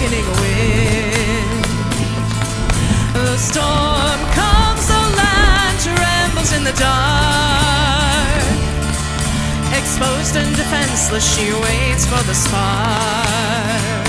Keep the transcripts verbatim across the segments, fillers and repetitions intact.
awakening wind. The storm comes, the land trembles in the dark. Exposed and defenseless, she waits for the spark.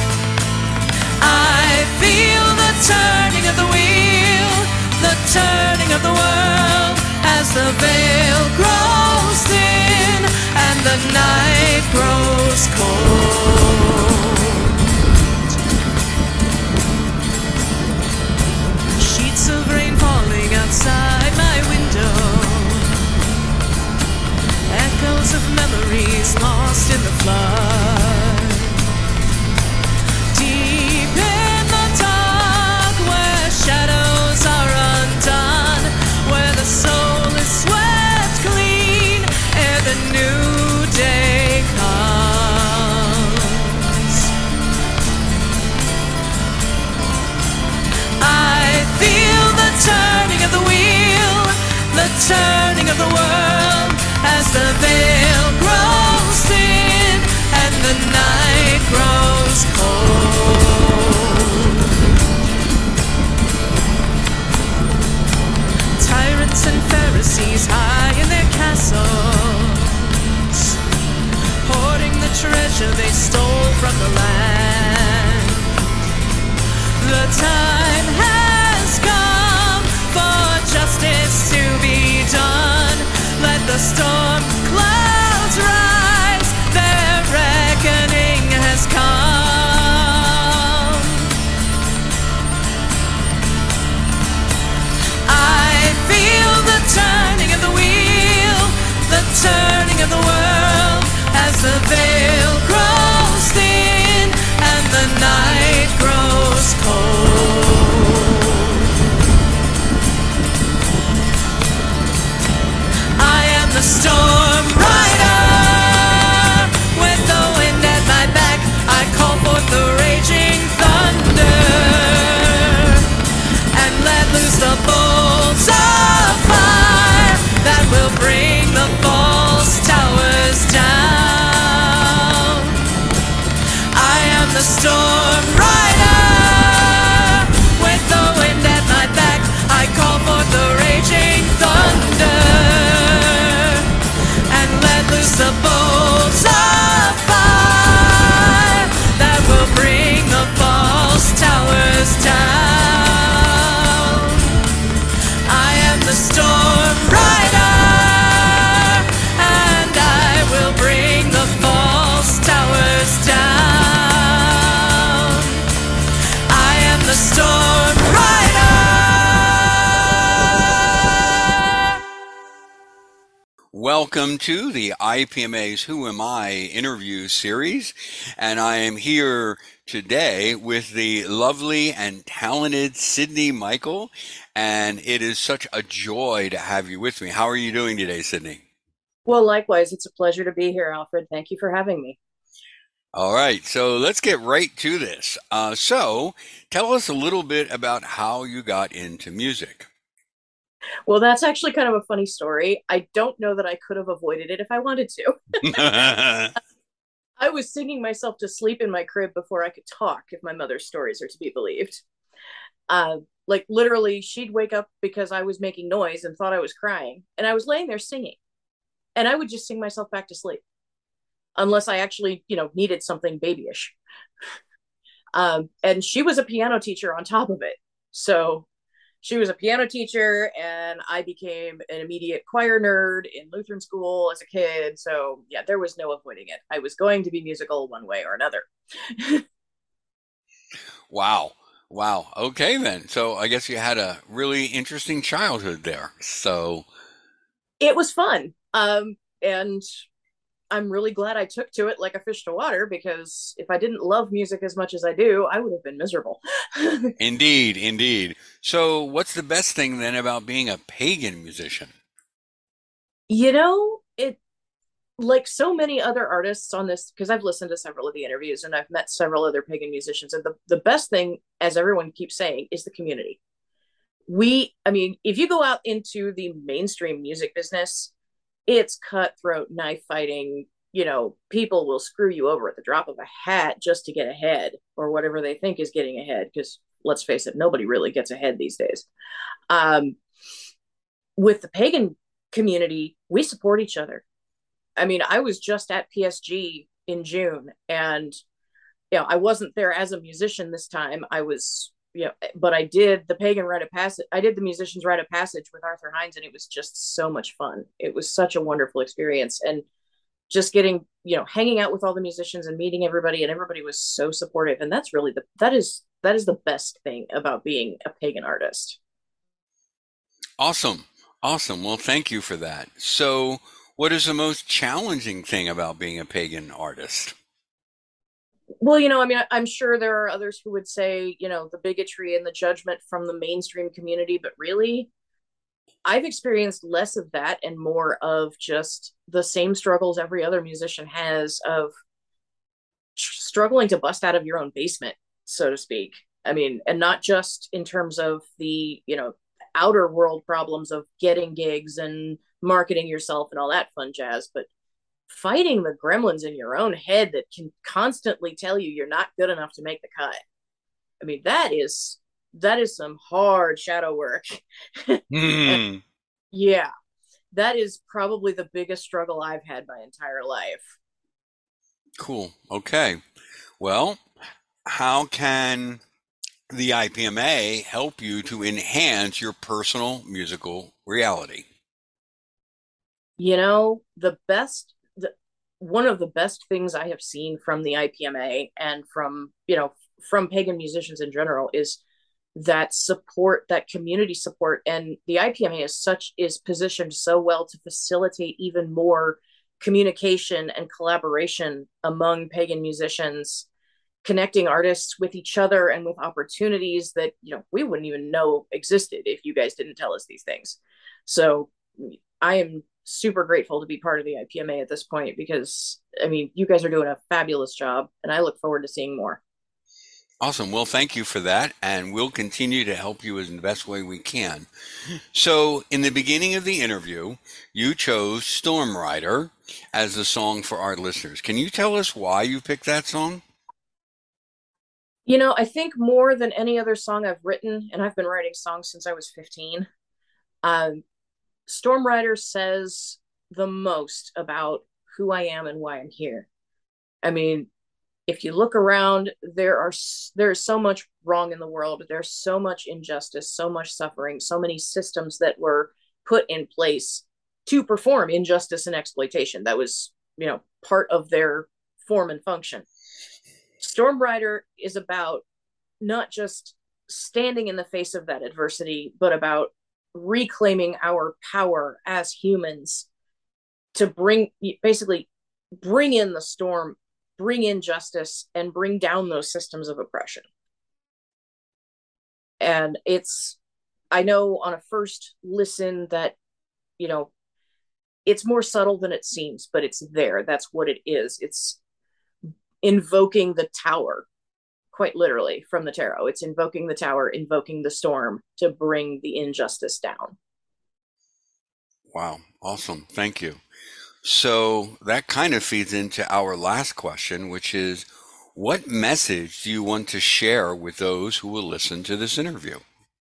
I feel the turning of the wheel, the turning of the world, as the veil grows thin and the night grows cold. Sheets of rain falling outside my window, echoes of memories lost in the flood. Deep in the dark, where shadows are undone, where the soul is swept clean ere the new day comes. I feel the turning of the wheel, the turning of the world, as the veil grows thin and the night grows cold. Tyrants and Pharisees high in their castles, hoarding the treasure they stole from the land. The time has come for justice to be done. Let the storm clouds rise, their reckoning has come. I feel the turning of the wheel, the turning of the world, as the veil grows thin and the night grows cold. The storm rider, with the wind at my back, I call forth the raging thunder and let loose the bolts of fire that will bring the false towers down. I am the storm rider, with the wind at my back, I call forth the raging thunder. Loose the bolts of fire that will bring the false towers down. I am the storm rider, and I will bring the false towers down. I am the storm rider. Welcome to the I P M A's Who Am I interview series, and I am here today with the lovely and talented Sydney Michael, and it is such a joy to have you with me. How are you doing today, Sydney? Well, likewise, it's a pleasure to be here, Alfred. Thank you for having me. All right, so let's get right to this. Uh, so tell us a little bit about how you got into music. Well, that's actually kind of a funny story. I don't know that I could have avoided it if I wanted to. I was singing myself to sleep in my crib before I could talk, if my mother's stories are to be believed. Uh, like literally, she'd wake up because I was making noise and thought I was crying, and I was laying there singing, and I would just sing myself back to sleep, unless I actually, you know, needed something babyish. Um, and she was a piano teacher on top of it, so. She was a piano teacher, and I became an immediate choir nerd in Lutheran school as a kid. So yeah, there was no avoiding it. I was going to be musical one way or another. Wow. Wow. Okay, then. So I guess you had a really interesting childhood there. So it was fun. Um, and I'm really glad I took to it like a fish to water, because if I didn't love music as much as I do, I would have been miserable. Indeed, indeed. So what's the best thing then about being a pagan musician? You know, it like so many other artists on this, because I've listened to several of the interviews and I've met several other pagan musicians, and the, the best thing, as everyone keeps saying, is the community. We, I mean, if you go out into the mainstream music business, it's cutthroat, knife fighting, you know, people will screw you over at the drop of a hat just to get ahead or whatever they think is getting ahead. Because let's face it, nobody really gets ahead these days. Um, with the pagan community, we support each other. I mean, I was just at P S G in June, and you know, I wasn't there as a musician this time. I was, you know, but I did the pagan rite of passage. I did the musicians rite of passage with Arthur Hines, and it was just so much fun. It was such a wonderful experience, and just getting, you know, hanging out with all the musicians and meeting everybody, and everybody was so supportive. And that's really the that is that is the best thing about being a pagan artist. Awesome. Awesome. Well, thank you for that. So, what is the most challenging thing about being a pagan artist? Well, you know, I mean, I- I'm sure there are others who would say, you know, the bigotry and the judgment from the mainstream community, but really, I've experienced less of that and more of just the same struggles every other musician has of struggling to bust out of your own basement, so to speak. I mean, and not just in terms of the, you know, outer world problems of getting gigs and marketing yourself and all that fun jazz, but fighting the gremlins in your own head that can constantly tell you you're not good enough to make the cut. I mean, that is that is some hard shadow work. And Hmm. yeah, that is probably the biggest struggle I've had my entire life. Cool. Okay. Well, how can the I P M A help you to enhance your personal musical reality? You know, the best the, one of the best things I have seen from the I P M A and from, you know, from pagan musicians in general is that support, that community support. And the I P M A is such is positioned so well to facilitate even more communication and collaboration among pagan musicians, connecting artists with each other and with opportunities that, you know, we wouldn't even know existed if you guys didn't tell us these things. So I am super grateful to be part of the I P M A at this point because, I mean, you guys are doing a fabulous job, and I look forward to seeing more. Awesome. Well, thank you for that. And we'll continue to help you in the best way we can. So, in the beginning of the interview, you chose Storm Rider as the song for our listeners. Can you tell us why you picked that song? You know, I think more than any other song I've written, and I've been writing songs since I was fifteen, um, Storm Rider says the most about who I am and why I'm here. I mean, if you look around, there are there's so much wrong in the world. There's so much injustice, so much suffering, so many systems that were put in place to perform injustice and exploitation. That was, you know, part of their form and function. Storm Rider is about not just standing in the face of that adversity, but about reclaiming our power as humans to bring basically bring in the storm, bring in justice, and bring down those systems of oppression. And it's, I know on a first listen that, you know, it's more subtle than it seems, but it's there. That's what it is. It's invoking the tower, quite literally, from the tarot. It's invoking the tower, invoking the storm to bring the injustice down. Wow. Awesome. Thank you. So, that kind of feeds into our last question, which is what message do you want to share with those who will listen to this interview?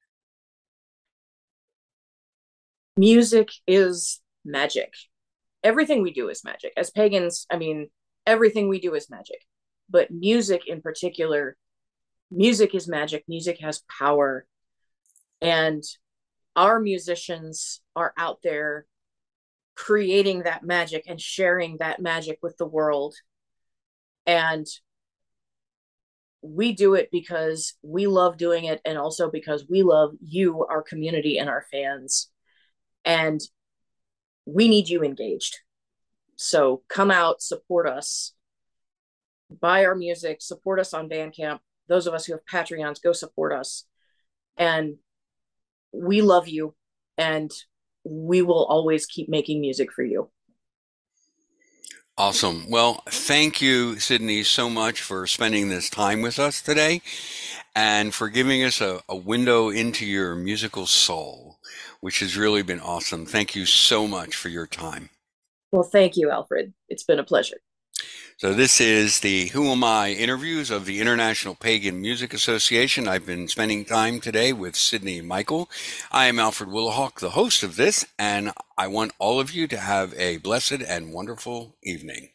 Music is magic. Everything we do is magic. As pagans, I mean, everything we do is magic. But music in particular, music is magic. Music has power. And our musicians are out there creating that magic and sharing that magic with the world. And we do it because we love doing it and also because we love you, our community, and our fans. And we need you engaged. So come out, support us, buy our music, support us on Bandcamp. Those of us who have Patreons, go support us. And we love you, and we will always keep making music for you. Awesome. Well, thank you, Sydney, so much for spending this time with us today and for giving us a, a window into your musical soul, which has really been awesome. Thank you so much for your time. Well, thank you, Alfred. It's been a pleasure. So this is the Who Am I interviews of the International Pagan Music Association. I've been spending time today with Sydney Michael. I am Alfred Willahawk, the host of this, and I want all of you to have a blessed and wonderful evening.